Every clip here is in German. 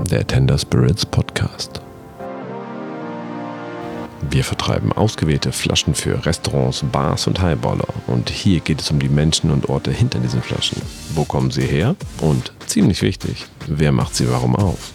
der Tender Spirits Podcast. Wir vertreiben ausgewählte Flaschen für Restaurants, Bars und Highballer. Und hier geht es um die Menschen und Orte hinter diesen Flaschen. Wo kommen sie her? Und, ziemlich wichtig, wer macht sie warum auf?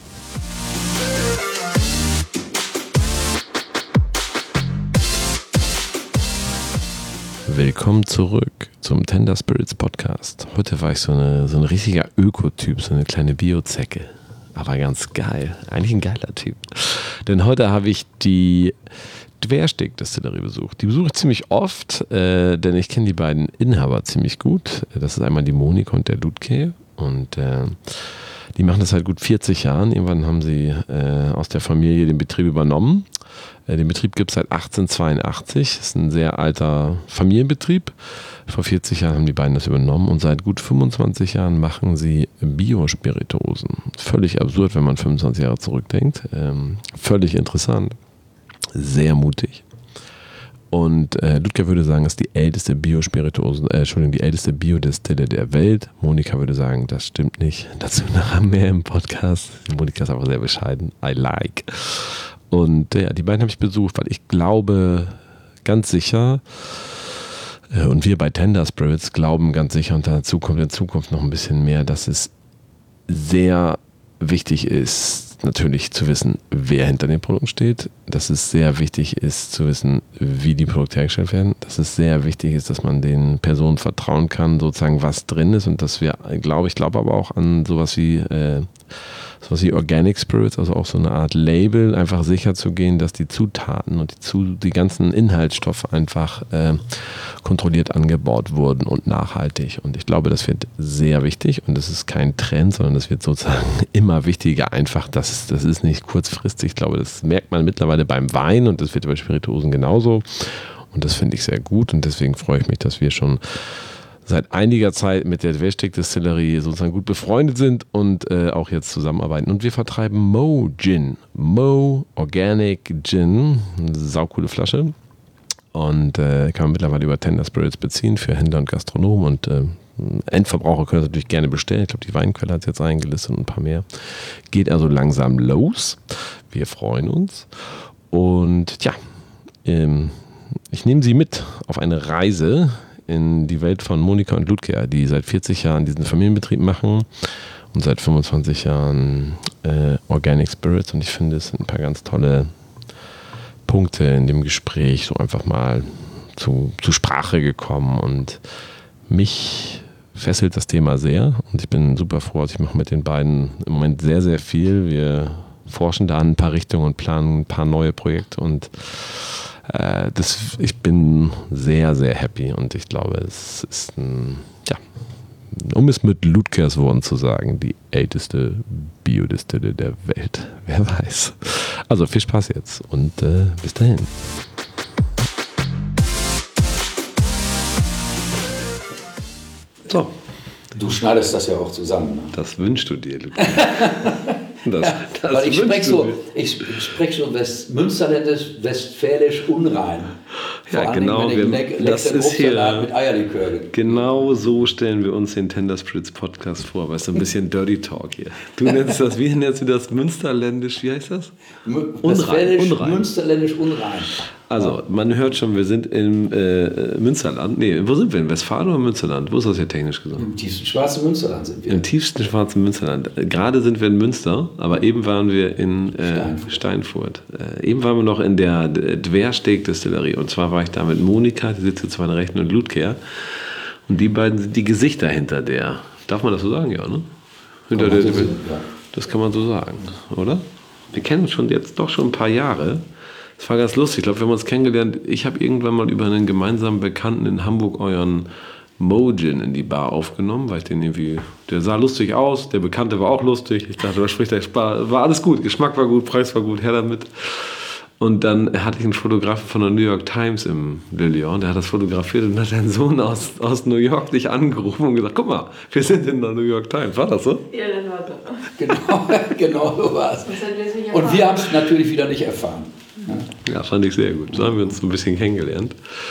Willkommen zurück zum Tender Spirits Podcast. Heute war ich so ein richtiger Ökotyp, so eine kleine Biozecke. Aber ganz geil. Eigentlich ein geiler Typ. Denn heute habe ich die Dversteg-Destillerie besucht. Die besuche ich ziemlich oft, denn ich kenne die beiden Inhaber ziemlich gut. Das ist einmal die Monika und der Ludger. Und die machen das seit gut 40 Jahren. Irgendwann haben sie aus der Familie den Betrieb übernommen. Den Betrieb gibt es seit 1882. Das ist ein sehr alter Familienbetrieb. Vor 40 Jahren haben die beiden das übernommen und seit gut 25 Jahren machen sie Biospirituosen. Völlig absurd, wenn man 25 Jahre zurückdenkt. Völlig interessant. Sehr mutig. Und Ludger würde sagen, das ist die älteste die älteste Biodestille der Welt. Monika würde sagen, das stimmt nicht. Dazu nachher mehr im Podcast. Monika ist einfach sehr bescheiden. I like. Und ja, die beiden habe ich besucht, weil ich glaube ganz sicher, und wir bei Tender Spirits glauben ganz sicher, und dazu kommt in Zukunft noch ein bisschen mehr, dass es sehr wichtig ist, natürlich zu wissen, wer hinter den Produkten steht, dass es sehr wichtig ist zu wissen, wie die Produkte hergestellt werden, dass es sehr wichtig ist, dass man den Personen vertrauen kann, sozusagen was drin ist und dass wir, ich glaube aber auch an sowas wie Organic Spirits, also auch so eine Art Label, einfach sicher zu gehen, dass die Zutaten und die ganzen Inhaltsstoffe einfach kontrolliert angebaut wurden und nachhaltig. Und ich glaube, das wird sehr wichtig und das ist kein Trend, sondern das wird sozusagen immer wichtiger. Einfach, das ist nicht kurzfristig. Ich glaube, das merkt man mittlerweile beim Wein und das wird bei Spirituosen genauso. Und das finde ich sehr gut und deswegen freue ich mich, dass wir schon seit einiger Zeit mit der Dversteg-Destillerie sozusagen gut befreundet sind und auch jetzt zusammenarbeiten. Und wir vertreiben Mo Gin. Mo Organic Gin. Eine saucoole Flasche. Und kann man mittlerweile über Tender Spirits beziehen für Händler und Gastronomen. Und Endverbraucher können das natürlich gerne bestellen. Ich glaube, die Weinquelle hat es jetzt eingelistet und ein paar mehr. Geht also langsam los. Wir freuen uns. Und ja, ich nehme Sie mit auf eine Reise in die Welt von Monika und Ludger, die seit 40 Jahren diesen Familienbetrieb machen und seit 25 Jahren Organic Spirits. Und ich finde, es sind ein paar ganz tolle Punkte in dem Gespräch so einfach mal zu Sprache gekommen. Und mich fesselt das Thema sehr. Und ich bin super froh, ich mache mit den beiden im Moment sehr, sehr viel. Wir forschen da an ein paar Richtungen und planen ein paar neue Projekte und ich bin sehr, sehr happy und ich glaube, es ist um es mit Ludgers Worten zu sagen, die älteste Biodestille der Welt. Wer weiß. Also viel Spaß jetzt und bis dahin. So. Du schneidest das ja auch zusammen. Ne? Das wünschst du dir, Ludger. Weil ich spreche so münsterländisch, westfälisch unrein. Vor ja, genau. Das ist hier mit Eierlikör. Genau so stellen wir uns den Tender Spirits Podcast vor. Weißt du, ein bisschen Dirty Talk hier. Du nennst das, wie nennst du das? Münsterländisch, wie heißt das? Unrein. Münsterländisch unrein. Also, man hört schon, wir sind im Münsterland. Nee, wo sind wir? In Westfalen oder Münsterland? Wo ist das hier technisch gesagt? Im tiefsten schwarzen Münsterland sind wir. Im tiefsten schwarzen Münsterland. Gerade sind wir in Münster, aber eben waren wir in Steinfurt. Eben waren wir noch in der Dversteg-Destillerie. Und zwar war ich da mit Monika, die sitzt zu meiner Rechten, und Ludger. Und die beiden sind die Gesichter hinter der. Darf man das so sagen? Ja, ne? Das kann man so sagen, oder? Wir kennen uns jetzt doch schon ein paar Jahre. Das war ganz lustig. Ich glaube, wir haben uns kennengelernt. Ich habe irgendwann mal über einen gemeinsamen Bekannten in Hamburg euren Mo Gin in die Bar aufgenommen, weil ich den irgendwie, der sah lustig aus, der Bekannte war auch lustig. Ich dachte, da spricht der Spaß. War alles gut, Geschmack war gut, Preis war gut, her damit. Und dann hatte ich einen Fotografen von der New York Times im Le Lion, der hat das fotografiert und hat seinen Sohn aus New York dich angerufen und gesagt, guck mal, wir sind in der New York Times. War das so? Ja, das war doch. Genau so war es. Und wir haben es natürlich wieder nicht erfahren. Ja, fand ich sehr gut. So haben wir uns ein bisschen kennengelernt.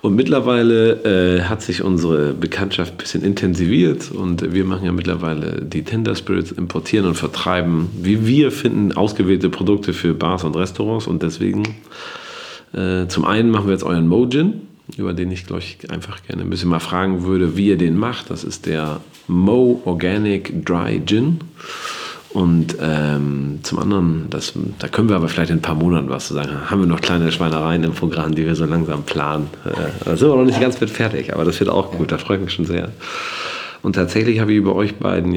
Und mittlerweile hat sich unsere Bekanntschaft ein bisschen intensiviert und wir machen ja mittlerweile die Tender Spirits, importieren und vertreiben, wie wir finden, ausgewählte Produkte für Bars und Restaurants. Und deswegen zum einen machen wir jetzt euren Mo Gin, über den ich, glaube ich, einfach gerne ein bisschen mal fragen würde, wie ihr den macht. Das ist der Mo Organic Dry Gin. Und zum anderen, da können wir aber vielleicht in ein paar Monaten was zu sagen. Haben wir noch kleine Schweinereien im Programm, die wir so langsam planen. Da sind wir noch nicht ganz mit fertig, aber das wird auch gut, da freue ich mich schon sehr. Und tatsächlich habe ich bei euch beiden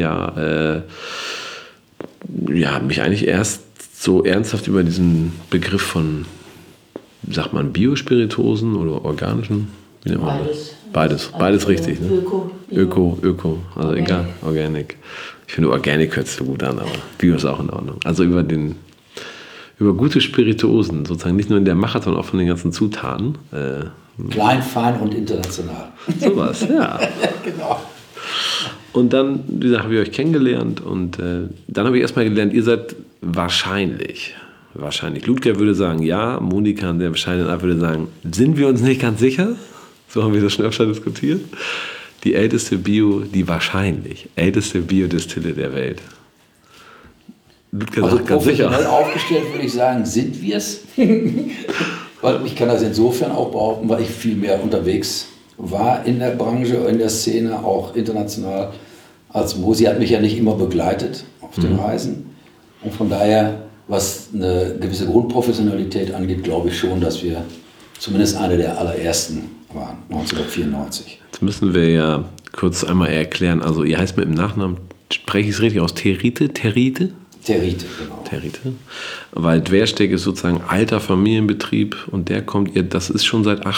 mich eigentlich erst so ernsthaft über diesen Begriff von, sagt man, Biospirituosen oder organischen? Wie nennt man das? Beides richtig. Ne? Öko, also Organic. Egal, Organic. Ich finde, Organic hört sich so gut an, aber Bio ist auch in Ordnung. Also über gute Spirituosen, sozusagen nicht nur in der Mache, sondern auch von den ganzen Zutaten. Klein, fein und international. Sowas, ja. Genau. Und dann, wie gesagt, habe ich euch kennengelernt und dann habe ich erstmal gelernt, ihr seid wahrscheinlich. Ludger würde sagen, ja. Monika an der bescheidenen Art würde sagen, sind wir uns nicht ganz sicher? So haben wir das schon öfter diskutiert. Die wahrscheinlich älteste Biodistille der Welt. Ludger sagt ganz sicher. Aufgestellt würde ich sagen, sind wir es? Weil ich kann das insofern auch behaupten, weil ich viel mehr unterwegs war in der Branche, in der Szene, auch international als Mo. Sie hat mich ja nicht immer begleitet auf den Reisen. Und von daher, was eine gewisse Grundprofessionalität angeht, glaube ich schon, dass wir zumindest eine der allerersten waren, 1994. Jetzt müssen wir ja kurz einmal erklären, also ihr heißt mit dem Nachnamen, spreche ich es richtig aus, Terite, genau. Terite. Weil Dwersteck ist sozusagen alter Familienbetrieb und das ist schon seit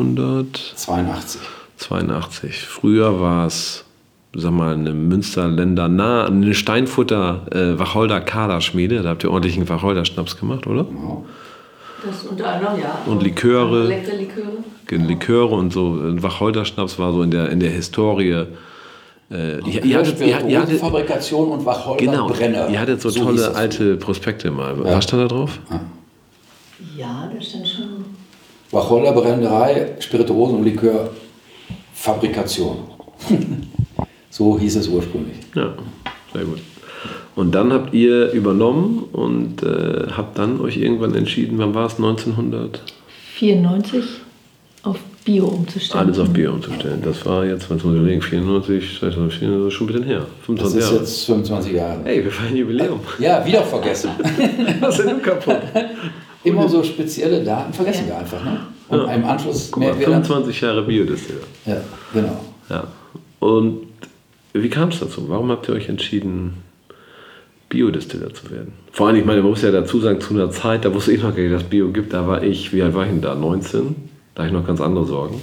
1882. Früher war es, sag mal, eine Münsterländer, eine Steinfutter Wacholder Kaderschmiede, da habt ihr ordentlichen Wacholder-Schnaps gemacht, oder? Genau. Das unter anderem, ja. Und Liköre. Leckere Liköre. Liköre und so. Wacholder-Schnaps war so in der Historie. Ihr hattet Fabrikation und Wacholder-Brenner. Genau, ihr hattet so tolle alte Prospekte mal. Ja. Was stand da drauf? Ja, da stand schon. Wacholder-Brennerei, Spirituosen- und Likörfabrikation. So hieß es ursprünglich. Ja, sehr gut. Und dann habt ihr übernommen und habt dann euch irgendwann entschieden, wann war es, 1994 auf Bio umzustellen. Alles auf Bio umzustellen. Das war jetzt, wenn wir überlegen, 94, 2004, das ist schon ein bisschen her. 25 Jahre. Das ist jetzt 25 Jahre. Hey, wir feiern Jubiläum. Ja, wieder vergessen. Was ist denn kaputt? Immer so spezielle Daten vergessen wir einfach. Ne? Und im Anschluss mehr 25 Jahre Biodistiller. Ja, genau. Ja. Und wie kam es dazu? Warum habt ihr euch entschieden, Biodistiller zu werden? Vor allem, ich meine, man muss ja dazu sagen, zu einer Zeit, da wusste ich noch gar nicht, dass es Bio gibt, da war ich, wie alt war ich denn da? 19? Da hatte ich noch ganz andere Sorgen.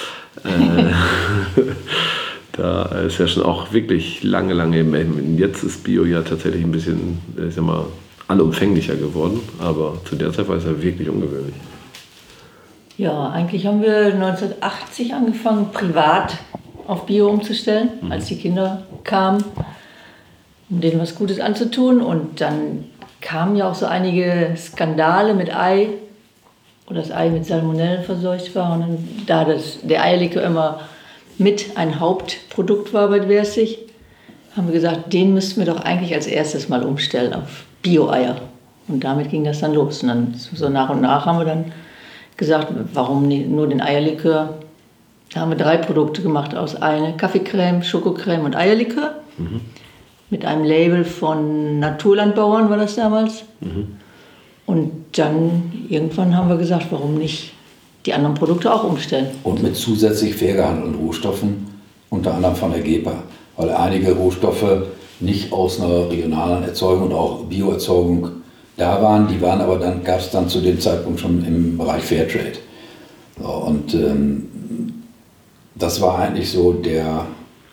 Da ist ja schon auch wirklich lange jetzt ist Bio ja tatsächlich ein bisschen, ich sag mal, allumfänglicher geworden, aber zu der Zeit war es ja wirklich ungewöhnlich. Ja, eigentlich haben wir 1980 angefangen, privat auf Bio umzustellen, als die Kinder kamen, um denen was Gutes anzutun. Und dann kamen ja auch so einige Skandale mit Ei, wo das Ei mit Salmonellen verseucht war. Und dann, da der Eierlikör immer mit ein Hauptprodukt war bei Dwerstich, haben wir gesagt, den müssten wir doch eigentlich als erstes mal umstellen auf Bio-Eier. Und damit ging das dann los. Und dann so nach und nach haben wir dann gesagt, warum nur den Eierlikör? Da haben wir 3 Produkte gemacht aus eine Kaffeecreme, Schokocreme und Eierlikör. Mit einem Label von Naturlandbauern war das damals. Und dann irgendwann haben wir gesagt, warum nicht die anderen Produkte auch umstellen. Und mit zusätzlich fair gehandelten Rohstoffen, unter anderem von der GEPA. Weil einige Rohstoffe nicht aus einer regionalen Erzeugung und auch Bioerzeugung da waren. Die waren aber dann, gab es dann zu dem Zeitpunkt schon im Bereich Fairtrade. So, und das war eigentlich so der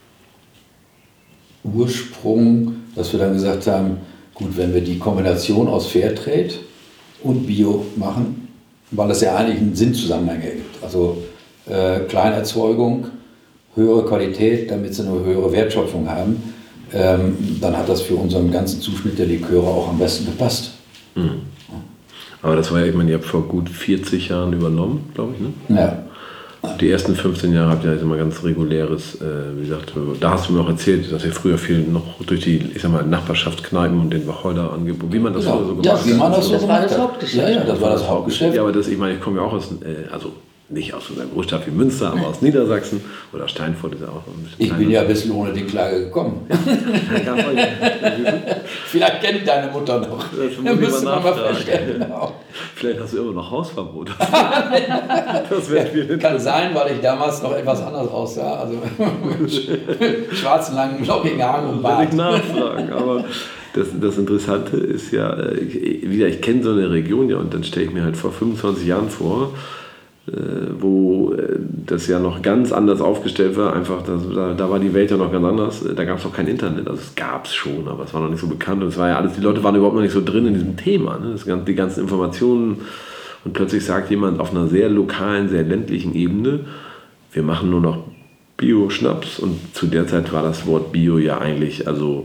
Ursprung, dass wir dann gesagt haben, gut, wenn wir die Kombination aus Fairtrade und Bio machen, weil das ja eigentlich einen Sinnzusammenhang ergibt. Also Kleinerzeugung, höhere Qualität, damit sie eine höhere Wertschöpfung haben, dann hat das für unseren ganzen Zuschnitt der Liköre auch am besten gepasst. Aber das war ja, ich meine, ihr habt vor gut 40 Jahren übernommen, glaube ich, ne? Ja. Die ersten 15 Jahre habt ihr immer ganz reguläres, wie gesagt, da hast du mir auch erzählt, dass ihr früher viel noch durch die, ich sag mal, Nachbarschaftskneipen und den Wacholder angeboten, wie man das früher so gemacht hat. Ja, wie man das so das war gemacht das hat. Hauptgeschäft. Ja, das war das Hauptgeschäft. Ja, aber das, ich meine, ich komme ja auch aus, also nicht aus so einer Großstadt wie Münster, aber aus Niedersachsen oder Steinfurt ist ja auch ein bisschen Ich bin ja ein bisschen ohne die Klage gekommen. Vielleicht kennt deine Mutter noch. Das müsste man mal feststellen. Genau. Vielleicht hast du immer noch Hausverbot. Das wäre schwierig. Kann sein, weil ich damals noch etwas anders aussah. Also schwarzen, langen, lockigen Haaren und Will ich Bart. nachfragen, aber das Interessante ist ja, ich kenne so eine Region ja und dann stelle ich mir halt vor 25 Jahren vor, wo das ja noch ganz anders aufgestellt war, einfach, da war die Welt ja noch ganz anders, da gab es noch kein Internet, also es gab es schon, aber es war noch nicht so bekannt und es war ja alles, die Leute waren überhaupt noch nicht so drin in diesem Thema, ne? Die ganzen Informationen und plötzlich sagt jemand auf einer sehr lokalen, sehr ländlichen Ebene, wir machen nur noch Bio-Schnaps und zu der Zeit war das Wort Bio ja eigentlich, also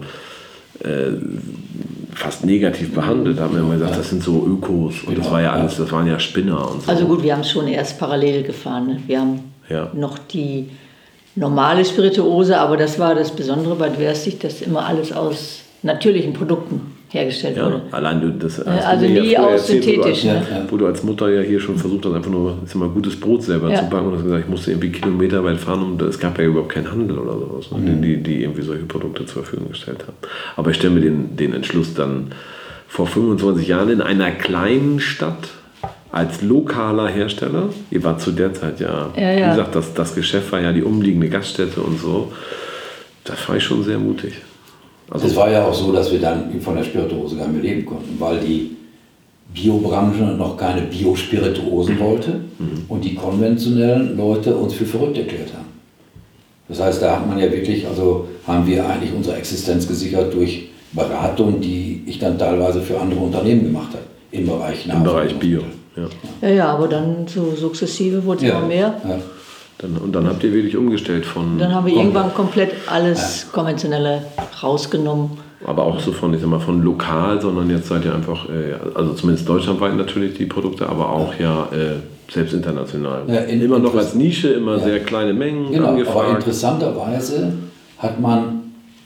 fast negativ behandelt, haben wir immer gesagt, das sind so Ökos und das war ja alles, das waren ja Spinner und so. Also gut, wir haben es schon erst parallel gefahren. Ne? Wir haben noch die normale Spirituose, aber das war das Besondere bei Dwerstig, dass immer alles aus natürlichen Produkten hergestellt wurde. Allein du das also nie aus synthetisch. Wo du als Mutter ja hier schon versucht hast, einfach nur gutes Brot selber zu backen und hast gesagt, ich musste irgendwie kilometerweit fahren und es gab ja überhaupt keinen Handel oder sowas, die irgendwie solche Produkte zur Verfügung gestellt haben. Aber ich stelle mir den Entschluss dann vor 25 Jahren in einer kleinen Stadt als lokaler Hersteller, ihr wart zu der Zeit wie gesagt, das Geschäft war ja die umliegende Gaststätte und so, das fand ich schon sehr mutig. Also es war ja auch so, dass wir dann von der Spirituose gar nicht mehr leben konnten, weil die Biobranche noch keine Biospirituosen wollte und die konventionellen Leute uns für verrückt erklärt haben. Das heißt, da hat man ja wirklich, also haben wir eigentlich unsere Existenz gesichert durch Beratung, die ich dann teilweise für andere Unternehmen gemacht habe, im Bereich Bio. Ja, aber dann so sukzessive wurde es immer mehr. Ja. Und dann habt ihr wirklich umgestellt von... Dann haben wir irgendwann komplett alles Konventionelle rausgenommen. Aber auch so von lokal, sondern jetzt seid ihr einfach, also zumindest deutschlandweit natürlich die Produkte, aber auch selbst international. Ja, immer noch als Nische, immer sehr kleine Mengen angefragt. Aber interessanterweise hat man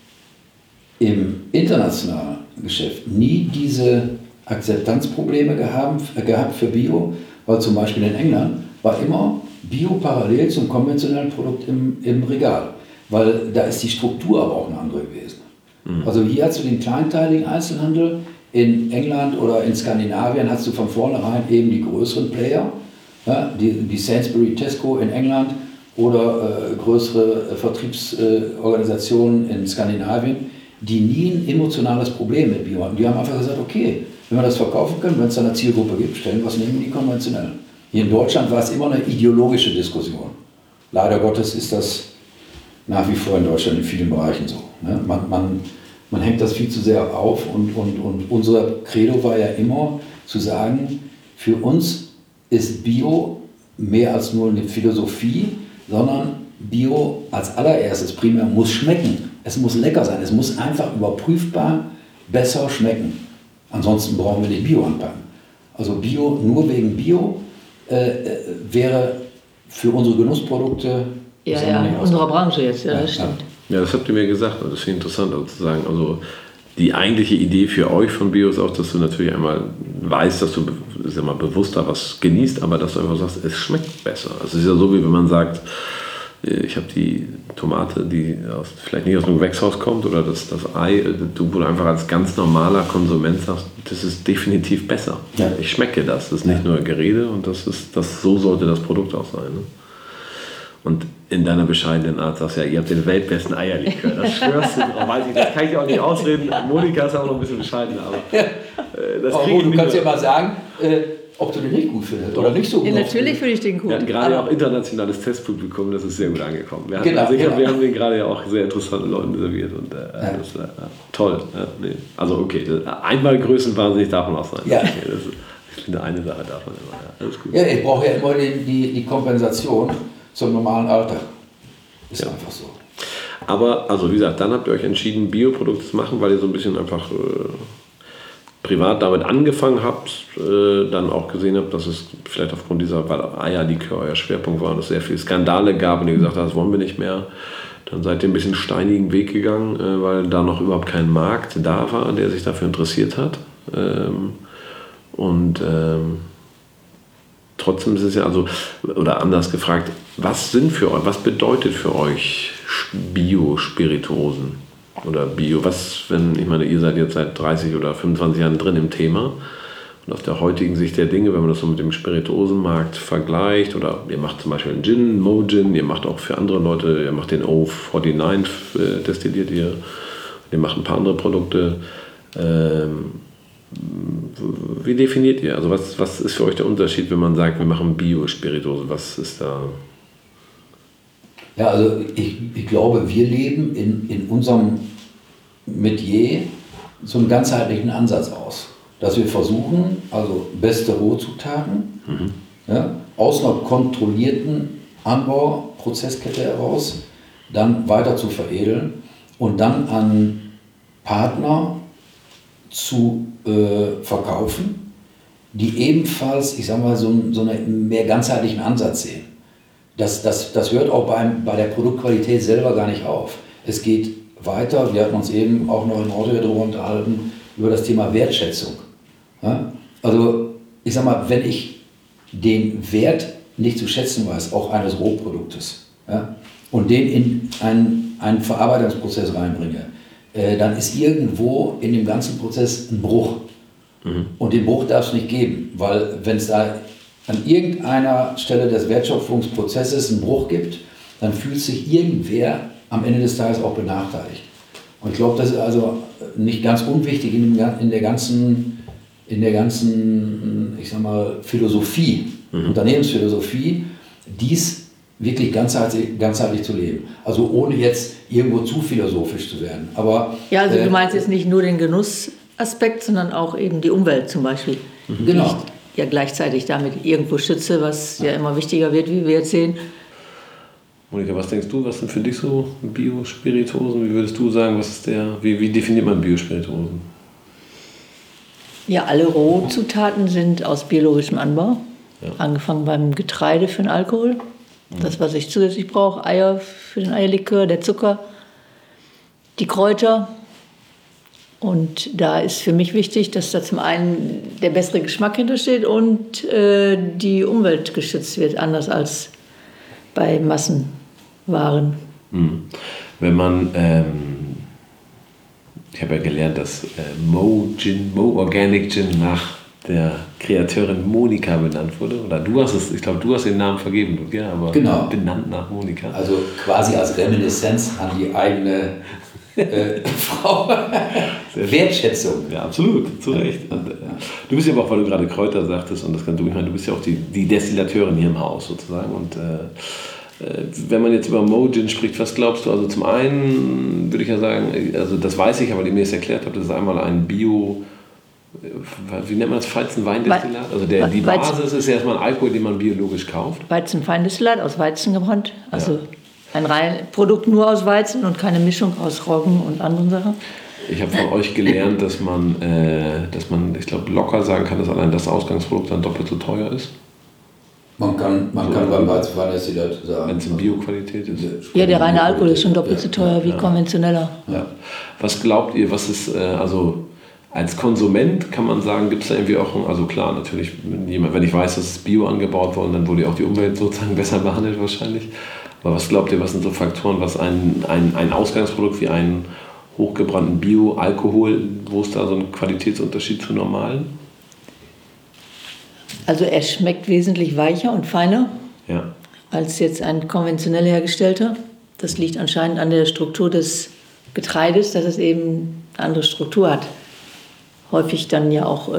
im internationalen Geschäft nie diese Akzeptanzprobleme gehabt für Bio, weil zum Beispiel in England war immer Bio parallel zum konventionellen Produkt im Regal, weil da ist die Struktur aber auch eine andere gewesen. Also hier hast du den kleinteiligen Einzelhandel, in England oder in Skandinavien hast du von vornherein eben die größeren Player, ja, die Sainsbury, Tesco in England oder größere Vertriebsorganisationen in Skandinavien, die nie ein emotionales Problem mit Bio hatten. Die haben einfach gesagt, okay, wenn wir das verkaufen können, wenn es da eine Zielgruppe gibt, stellen wir es neben die konventionellen. Hier in Deutschland war es immer eine ideologische Diskussion. Leider Gottes ist das nach wie vor in Deutschland in vielen Bereichen so. Ne? Man hängt das viel zu sehr auf und unser Credo war ja immer zu sagen, für uns ist Bio mehr als nur eine Philosophie, sondern Bio als allererstes primär muss schmecken. Es muss lecker sein, es muss einfach überprüfbar besser schmecken. Ansonsten brauchen wir nicht Bio anpacken. Also Bio, nur wegen Bio, wäre für unsere Genussprodukte in unserer Branche jetzt, das stimmt. Ja, das habt ihr mir gesagt, und das finde ich interessant also zu sagen. Also die eigentliche Idee für euch von Bio ist auch, dass du natürlich einmal weißt, dass du bewusster was genießt, aber dass du einfach sagst, es schmeckt besser. Also es ist ja so, wie wenn man sagt, ich habe die Tomate, die vielleicht nicht aus einem Gewächshaus kommt, oder das Ei, wo du einfach als ganz normaler Konsument sagst, das ist definitiv besser. Ja. Ich schmecke das. Das ist nicht nur Gerede und so sollte das Produkt auch sein. Ne? Und in deiner bescheidenen Art sagst du ja, ihr habt den weltbesten Eierlikör. Das schwörst du drauf. Weiß ich, das kann ich auch nicht ausreden. Monika ist auch noch ein bisschen bescheidener, aber das kriege ich du kannst ja mal sagen, ob du den nicht gut findest oder nicht so gut. Ja, natürlich finde ich den gut. Wir hatten gerade auch internationales Testpublikum, das ist sehr gut angekommen. Wir haben den gerade ja auch sehr interessanten Leuten serviert und das ist toll. Ja, nee. Also okay, einmal größenwahnsinnig darf man auch sein. Ja. Okay, ich finde, eine Sache darf man immer. Ja, alles gut. Ja, ich brauche ja immer die Kompensation zum normalen Alter. Ist einfach so. Aber, also wie gesagt, dann habt ihr euch entschieden, Bioprodukte zu machen, weil ihr so ein bisschen einfach privat damit angefangen habt, dann auch gesehen habt, dass es vielleicht aufgrund dieser, weil Eierlikör euer Schwerpunkt war und es sehr viele Skandale gab und ihr gesagt habt, das wollen wir nicht mehr. Dann seid ihr ein bisschen steinigen Weg gegangen, weil da noch überhaupt kein Markt da war, der sich dafür interessiert hat. Trotzdem ist es ja, also, oder anders gefragt, was bedeutet für euch Bio-Spirituosen? Oder Bio, ich meine, ihr seid jetzt seit 30 oder 25 Jahren drin im Thema. Und auf der heutigen Sicht der Dinge, wenn man das so mit dem Spirituosenmarkt vergleicht, oder ihr macht zum Beispiel einen Gin, Mo-Gin, ihr macht auch für andere Leute, ihr macht den O49, destilliert ihr macht ein paar andere Produkte. Wie definiert ihr? Also was ist für euch der Unterschied, wenn man sagt, wir machen Bio-Spirituose? Was ist da? Ja, also ich glaube, wir leben in unserem Metier so einen ganzheitlichen Ansatz aus. Dass wir versuchen, also beste Rohzutaten, aus einer kontrollierten Anbauprozesskette heraus, dann weiter zu veredeln und dann an Partner zu verkaufen, die ebenfalls, ich sag mal, so einen mehr ganzheitlichen Ansatz sehen. Das hört auch bei der Produktqualität selber gar nicht auf. Es geht weiter, wir hatten uns eben auch noch im Auto darüber unterhalten, über das Thema Wertschätzung. Ja? Also ich sag mal, wenn ich den Wert nicht zu schätzen weiß, auch eines Rohproduktes, und den in einen Verarbeitungsprozess reinbringe, dann ist irgendwo in dem ganzen Prozess ein Bruch. Und den Bruch darf es nicht geben, weil wenn es da an irgendeiner Stelle des Wertschöpfungsprozesses einen Bruch gibt, dann fühlt sich irgendwer am Ende des Tages auch benachteiligt. Und ich glaube, das ist also nicht ganz unwichtig in der ganzen, ich sag mal, Philosophie, Unternehmensphilosophie, dies wirklich ganzheitlich zu leben. Also ohne jetzt irgendwo zu philosophisch zu werden. Aber, ja, also du meinst jetzt nicht nur den Genussaspekt, sondern auch eben die Umwelt zum Beispiel. Genau. Ja, gleichzeitig damit irgendwo schütze, was ja immer wichtiger wird, wie wir jetzt sehen. Monika, was denkst du, was sind für dich so Bio-Spirituosen? Wie würdest du sagen, wie definiert man Bio-Spirituosen? Ja, alle Rohzutaten sind aus biologischem Anbau. Ja. Angefangen beim Getreide für den Alkohol, das, was ich zusätzlich brauche, Eier für den Eierlikör, der Zucker, die Kräuter. Und da ist für mich wichtig, dass da zum einen der bessere Geschmack hintersteht und die Umwelt geschützt wird, anders als bei Massenwaren. Wenn man, ich habe ja gelernt, dass Mo Organic Gin nach der Kreateurin Monika benannt wurde. Oder du hast es, ich glaube, du hast den Namen vergeben, ja, aber genau. Benannt nach Monika. Also quasi als Reminiszenz an die eigene Frau. Wertschätzung. Ja, absolut, zu Recht. Und, du bist ja auch, weil du gerade Kräuter sagtest, und das kannst du, ich meine, du bist ja auch die Destillateurin hier im Haus sozusagen. Und wenn man jetzt über Mo-Gin spricht, was glaubst du? Also zum einen würde ich ja sagen, also das weiß ich, aber die mir das erklärt habt, das ist einmal ein Bio, wie nennt man das, Weizenweindestillat? Also die Basis ist erstmal ein Alkohol, den man biologisch kauft. Weizenweindestillat, aus Weizen gebrannt, also ein Produkt nur aus Weizen und keine Mischung aus Roggen und anderen Sachen. Ich habe von euch gelernt, dass man, ich glaube, locker sagen kann, dass allein das Ausgangsprodukt dann doppelt so teuer ist. Man kann beim Weizenweindestillat sagen. Wenn es in Bioqualität ist. Ja, der reine Alkohol ist schon doppelt so teuer wie konventioneller. Ja. Was glaubt ihr, was ist, also als Konsument kann man sagen, gibt es da irgendwie auch, also klar, natürlich, wenn ich weiß, dass es Bio angebaut worden, dann wurde ja auch die Umwelt sozusagen besser behandelt wahrscheinlich. Aber was glaubt ihr, was sind so Faktoren, was ein Ausgangsprodukt wie einen hochgebrannten Bio-Alkohol, wo ist da so ein Qualitätsunterschied zu normalen? Also er schmeckt wesentlich weicher und feiner als jetzt ein konventionell hergestellter. Das liegt anscheinend an der Struktur des Getreides, dass es eben eine andere Struktur hat. Häufig dann ja auch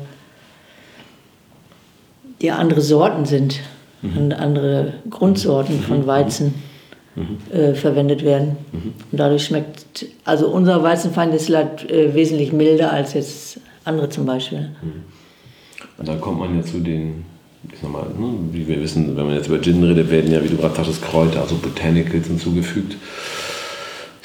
andere Sorten sind und andere Grundsorten von Weizen verwendet werden. Und dadurch schmeckt also unser Weizenweindestillat wesentlich milder als jetzt andere zum Beispiel. Und dann kommt man ja zu den, ich sag mal, wie wir wissen, wenn man jetzt über Gin redet, werden ja, wie du gerade sagtest, Kräuter, also Botanicals hinzugefügt.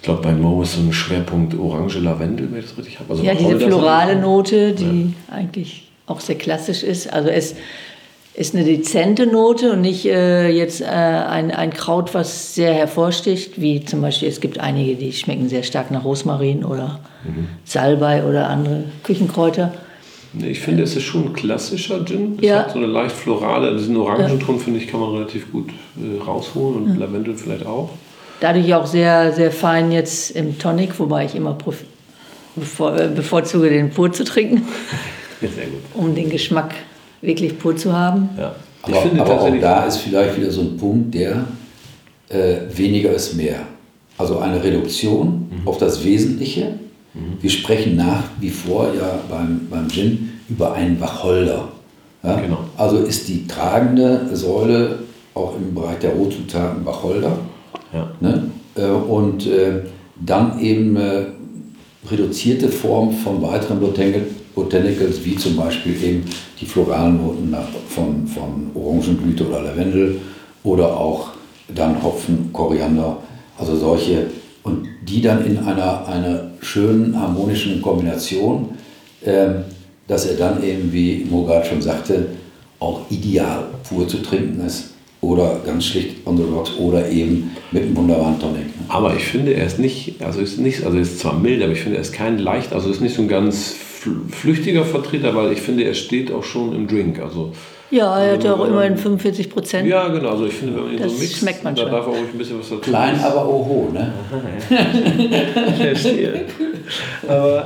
Ich glaube, bei Mo ist so ein Schwerpunkt Orange Lavendel, wenn ich das richtig habe. Also ja, diese florale Note, die eigentlich auch sehr klassisch ist. Also es ist eine dezente Note und nicht jetzt ein Kraut, was sehr hervorsticht, wie zum Beispiel, es gibt einige, die schmecken sehr stark nach Rosmarin oder Salbei oder andere Küchenkräuter. Ich finde, es ist schon ein klassischer Gin. Es hat so eine leicht florale, diesen Orangenton, finde ich, kann man relativ gut rausholen und Lavendel vielleicht auch. Dadurch auch sehr, sehr fein jetzt im Tonic, wobei ich immer bevorzuge, den pur zu trinken, sehr gut. Um den Geschmack wirklich pur zu haben. Ja. Aber auch da ist vielleicht wieder so ein Punkt, der weniger ist mehr. Also eine Reduktion auf das Wesentliche. Wir sprechen nach wie vor ja beim Gin über einen Wacholder. Ja? Genau. Also ist die tragende Säule auch im Bereich der Rohzutaten Wacholder. Ja. Ne? Und dann eben reduzierte Form von weiteren Botanicals, wie zum Beispiel eben die floralen Noten von Orangenblüte oder Lavendel oder auch dann Hopfen, Koriander, also solche, und die dann in einer schönen harmonischen Kombination, dass er dann eben, wie Mogart schon sagte, auch ideal pur zu trinken ist. Oder ganz schlicht on the rocks oder eben mit einem wunderbaren Tonic. Ne? Aber ich finde, er ist nicht, also ist zwar mild, aber ich finde, er ist kein leicht, also ist nicht so ein ganz flüchtiger Vertreter, weil ich finde, er steht auch schon im Drink. Also, ja, er hat ja auch immerhin 45%. Ja, genau, also ich finde, wenn man ihn das so mixt, schmeckt man da schon. darf auch ein bisschen was dazu. Klein, aber oho, ne? Verstehe. Aber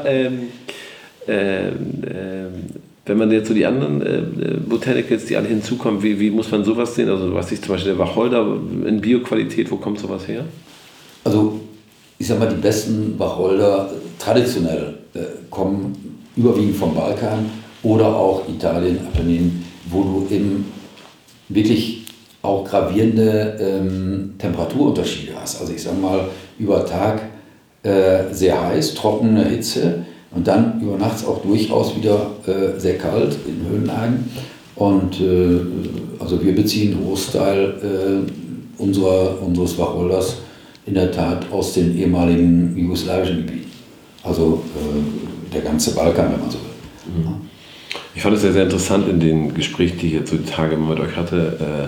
wenn man jetzt so die anderen Botanicals, die alle hinzukommen, wie muss man sowas sehen? Also was ist zum Beispiel der Wacholder in Bioqualität, wo kommt sowas her? Also ich sag mal, die besten Wacholder traditionell kommen überwiegend vom Balkan oder auch Italien, Apennin, wo du eben wirklich auch gravierende Temperaturunterschiede hast. Also ich sag mal, über Tag sehr heiß, trockene Hitze, und dann über Nachts auch durchaus wieder sehr kalt in Höhenlagen. Und also wir beziehen einen Großteil unseres Wacholders in der Tat aus den ehemaligen jugoslawischen Gebieten. Also der ganze Balkan, wenn man so will. Mhm. Ich fand es sehr, sehr interessant in den Gesprächen, die ich jetzt so die Tage mit euch hatte,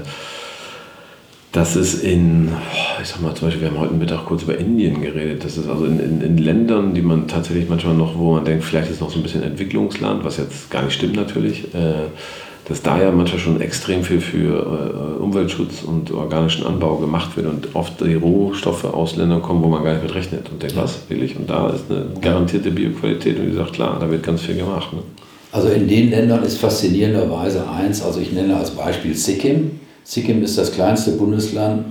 dass es ich sag mal zum Beispiel, wir haben heute Mittag kurz über Indien geredet, dass es also in Ländern, die man tatsächlich manchmal noch, wo man denkt, vielleicht ist noch so ein bisschen Entwicklungsland, was jetzt gar nicht stimmt natürlich, dass da ja manchmal schon extrem viel für Umweltschutz und organischen Anbau gemacht wird und oft die Rohstoffe aus Ländern kommen, wo man gar nicht mit rechnet und denkt, was, wirklich? Und da ist eine garantierte Bioqualität und die sagt, klar, da wird ganz viel gemacht. Ne? Also in den Ländern ist faszinierenderweise eins, also ich nenne als Beispiel Sikkim. Sikkim ist das kleinste Bundesstaat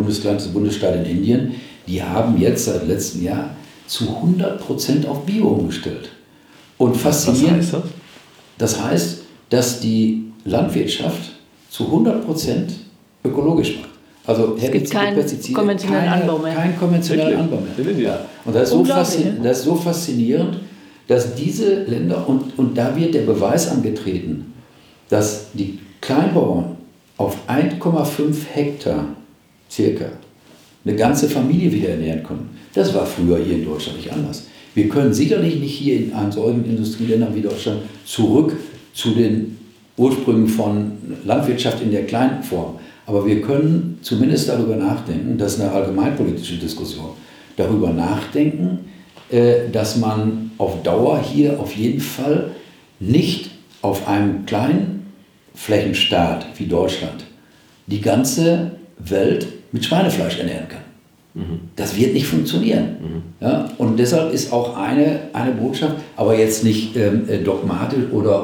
in Indien. Die haben jetzt seit letztem Jahr zu 100% auf Bio umgestellt. Und faszinierend. Was heißt das? Das heißt, dass die Landwirtschaft zu 100% ökologisch macht. Also es gibt keinen konventionellen Anbau mehr. Kein konventioneller Anbau mehr. Ja. Und das ist so faszinierend, dass diese Länder, und da wird der Beweis angetreten, dass die Kleinbauern auf 1,5 Hektar circa eine ganze Familie wieder ernähren können. Das war früher hier in Deutschland nicht anders. Wir können sicherlich nicht hier in einem solchen Industrieländern wie Deutschland zurück zu den Ursprüngen von Landwirtschaft in der kleinen Form. Aber wir können zumindest darüber nachdenken, das ist eine allgemeinpolitische Diskussion, darüber nachdenken, dass man auf Dauer hier auf jeden Fall nicht auf einem kleinen Flächenstaat wie Deutschland die ganze Welt mit Schweinefleisch ernähren kann. Mhm. Das wird nicht funktionieren. Mhm. Ja? Und deshalb ist auch eine Botschaft, aber jetzt nicht dogmatisch oder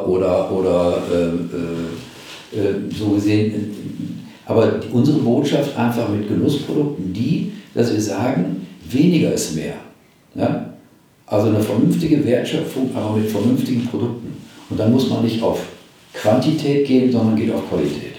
so gesehen, aber unsere Botschaft einfach mit Genussprodukten dass wir sagen, weniger ist mehr. Ja? Also eine vernünftige Wertschöpfung, aber mit vernünftigen Produkten. Und dann muss man nicht auf Quantität gehen, sondern geht auf Qualität.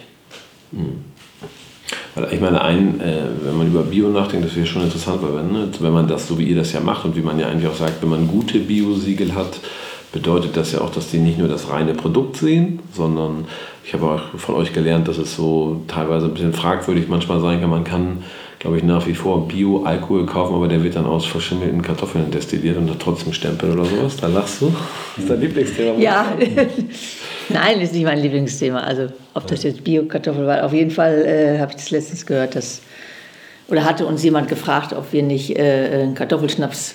Ich meine, wenn man über Bio nachdenkt, das wäre schon interessant, weil wenn man das, so wie ihr das ja macht und wie man ja eigentlich auch sagt, wenn man gute Bio-Siegel hat, bedeutet das ja auch, dass die nicht nur das reine Produkt sehen, sondern ich habe auch von euch gelernt, dass es so teilweise ein bisschen fragwürdig manchmal sein kann. Man kann glaube ich, nach wie vor Bio-Alkohol kaufen, aber der wird dann aus verschimmelten Kartoffeln destilliert und hat trotzdem Stempel oder sowas. Da lachst du. Das ist dein Lieblingsthema. Ja, nein, ist nicht mein Lieblingsthema. Also ob das jetzt Bio-Kartoffel war, auf jeden Fall habe ich das letztens gehört, oder hatte uns jemand gefragt, ob wir nicht einen Kartoffelschnaps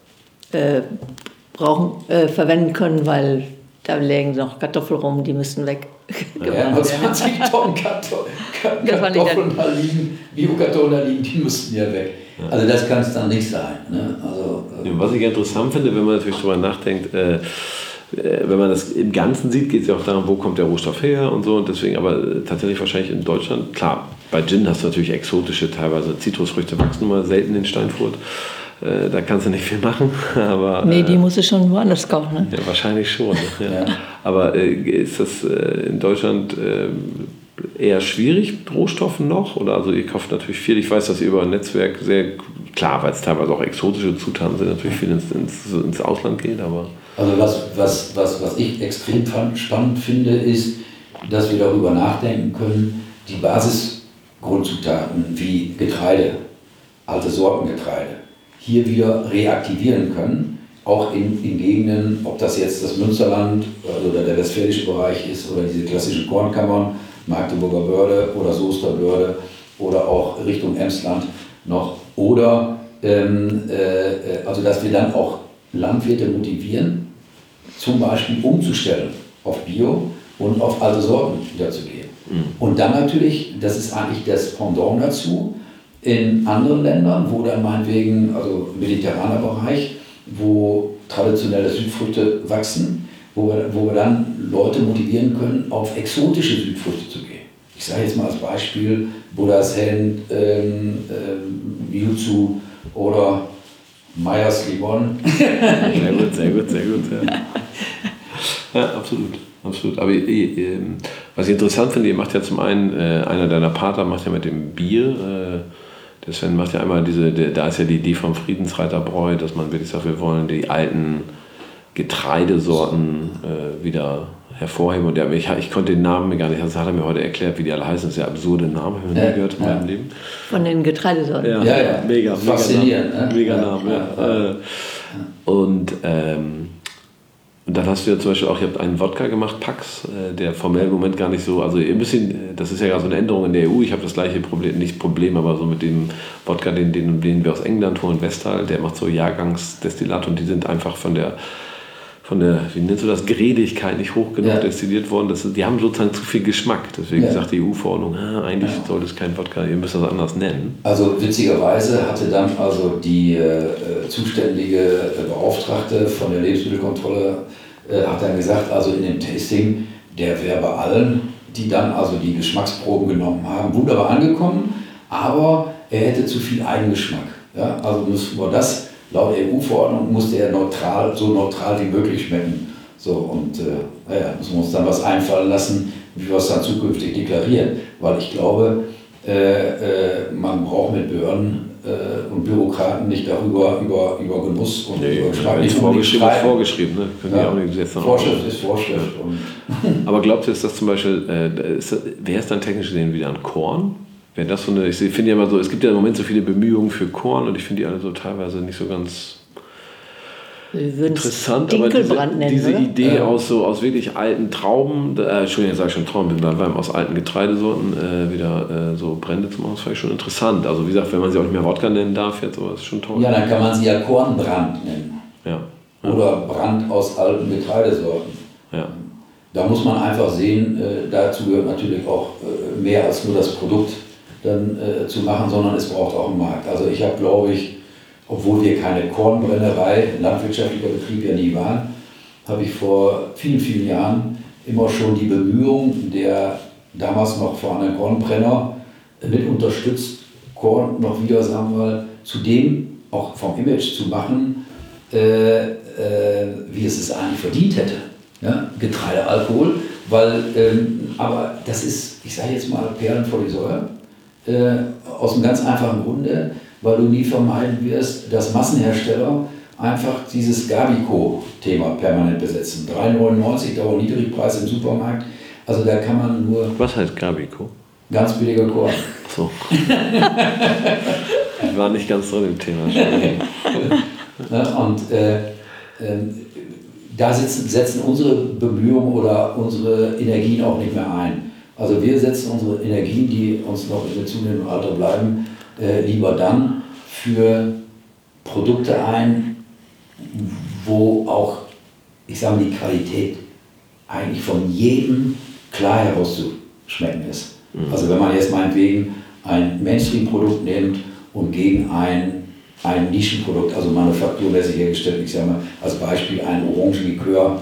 verwenden können, weil da lägen noch Kartoffeln rum, die müssten weg. Ja, 20 Tonnen Kartoffeln da liegen, Bio-Kartoffeln da liegen, die müssten ja weg. Also das kann es dann nicht sein. Ne? Also, was ich interessant finde, wenn man natürlich darüber nachdenkt, wenn man das im Ganzen sieht, geht es ja auch darum, wo kommt der Rohstoff her und so. Und deswegen aber tatsächlich wahrscheinlich in Deutschland, klar, bei Gin hast du natürlich exotische, teilweise Zitrusfrüchte wachsen nun mal selten in Steinfurt. Da kannst du nicht viel machen. Aber, nee, die musst du schon woanders kaufen. Ne? Ja, wahrscheinlich schon. Ja. Aber ist das in Deutschland eher schwierig mit Rohstoffen noch? Oder also ihr kauft natürlich viel. Ich weiß, dass ihr über ein Netzwerk sehr, klar, weil es teilweise auch exotische Zutaten sind, natürlich viel ins Ausland geht. Aber also was ich extrem spannend finde, ist, dass wir darüber nachdenken können, die Basisgrundzutaten wie Getreide, alte Sortengetreide, hier wieder reaktivieren können, auch in Gegenden, ob das jetzt das Münsterland oder der westfälische Bereich ist oder diese klassischen Kornkammern, Magdeburger Börde oder Soester Börde oder auch Richtung Emsland noch. Oder also dass wir dann auch Landwirte motivieren, zum Beispiel umzustellen auf Bio und auf alte Sorten wieder zu gehen. Und dann natürlich, das ist eigentlich das Pendant dazu, in anderen Ländern, wo dann meinetwegen, also mediterraner Bereich, wo traditionelle Südfrüchte wachsen, wo wir dann Leute motivieren können, auf exotische Südfrüchte zu gehen. Ich sage jetzt mal als Beispiel Buddha's Hand, Yuzu oder Meyers Limon. Sehr gut. Ja, absolut. Aber was ich interessant finde, ihr macht ja zum einen, einer deiner Partner macht ja mit dem Bier, der Sven macht ja einmal da ist ja die Idee vom Friedensreiterbräu, dass man wirklich sagt, wir wollen die alten Getreidesorten wieder hervorheben. Und ich konnte den Namen mir gar nicht, das hat er mir heute erklärt, wie die alle heißen. Das ist ja absurde Namen, habe ich noch nie gehört in meinem Leben. Von den Getreidesorten. Ja. Mega faszinierend. Mega Namen, ja. Und dann hast du ja zum Beispiel auch, ihr habt einen Wodka gemacht, Pax, der formell im Moment gar nicht so, also ein bisschen, das ist ja gerade so eine Änderung in der EU, ich habe das gleiche Problem, nicht Problem, aber so mit dem Wodka, den wir aus England holen, Westhal, der macht so Jahrgangsdestillat und die sind einfach von der, wie nennst du das, Gredigkeit nicht hoch genug destilliert worden. Die haben sozusagen zu viel Geschmack. Deswegen sagt die EU-Verordnung, eigentlich sollte es kein Wodka, ihr müsst das anders nennen. Also witzigerweise hatte dann also die zuständige Beauftragte von der Lebensmittelkontrolle hat dann gesagt, also in dem Tasting, der wäre bei allen, die dann also die Geschmacksproben genommen haben, wunderbar angekommen, aber er hätte zu viel Eigengeschmack. Ja? Also müssen wir das, laut EU-Verordnung musste er so neutral wie möglich schmecken. So, und müssen wir uns dann was einfallen lassen, wie wir es dann zukünftig deklarieren. Weil ich glaube, man braucht mit Behörden und Bürokraten nicht darüber über Genuss und über Geschmack nicht vorgeschrieben, ne? Können die auch nicht jetzt noch Vorschrift ist Vorschrift. Aber glaubt ihr, ist das zum Beispiel, wer ist dann technisch gesehen wieder an Korn? Wäre das so eine, ich finde ja immer so, es gibt ja im Moment so viele Bemühungen für Korn und ich finde die alle so teilweise nicht so ganz interessant, aber diese Idee aus wirklich alten Trauben, Entschuldigung, jetzt sage ich schon Trauben, aus alten Getreidesorten wieder so Brände zu machen, das fand ich schon interessant. Also wie gesagt, wenn man sie auch nicht mehr Wodka nennen darf jetzt, aber das ist schon toll. Ja, dann kann man sie ja Kornbrand nennen. Ja. Oder Brand aus alten Getreidesorten. Ja. Da muss man einfach sehen, dazu gehört natürlich auch mehr als nur das Produkt dann zu machen, sondern es braucht auch einen Markt. Also ich habe, glaube ich, obwohl wir keine Kornbrennerei, landwirtschaftlicher Betrieb ja nie waren, habe ich vor vielen, vielen Jahren immer schon die Bemühungen der damals noch vorhandenen Kornbrenner mit unterstützt, Korn noch wieder, sagen wir mal, zu dem auch vom Image zu machen, wie es eigentlich verdient hätte. Ja? Getreidealkohol, weil, aber das ist, ich sage jetzt mal, Perlen vor die Säue, aus einem ganz einfachen Grunde, weil du nie vermeiden wirst, dass Massenhersteller einfach dieses Gabico-Thema permanent besetzen. 3,99 € Niedrigpreis im Supermarkt, also da kann man nur... Was heißt Gabico? Ganz billiger Korn. So. Ich war nicht ganz drin im Thema. Und da setzen unsere Bemühungen oder unsere Energien auch nicht mehr ein. Also wir setzen unsere Energien, die uns noch in zunehmendem Alter bleiben, lieber dann für Produkte ein, wo auch, ich sage mal, die Qualität eigentlich von jedem klar herauszuschmecken ist. Also wenn man jetzt meinetwegen ein Mainstream-Produkt nimmt und gegen ein Nischenprodukt, also manufakturmäßig hergestellt, ich sage mal als Beispiel ein Orangenlikör,